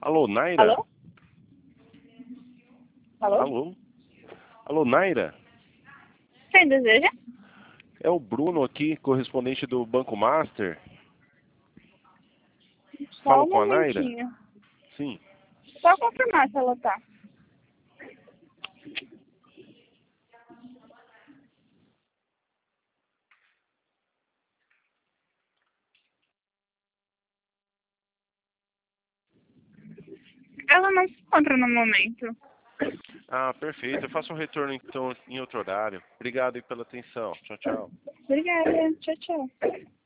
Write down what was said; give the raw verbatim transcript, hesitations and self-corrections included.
Alô, Naira? Alô? Alô? Alô? Alô, Naira? Quem deseja? É o Bruno aqui, correspondente do Banco Master. Só Falo um com a Naira? momentinho. Sim. Só confirmar se ela tá. Ela não se encontra no momento. Ah, perfeito. Eu faço um retorno então em outro horário. Obrigado aí pela atenção. Tchau, tchau. Obrigada. Tchau, tchau.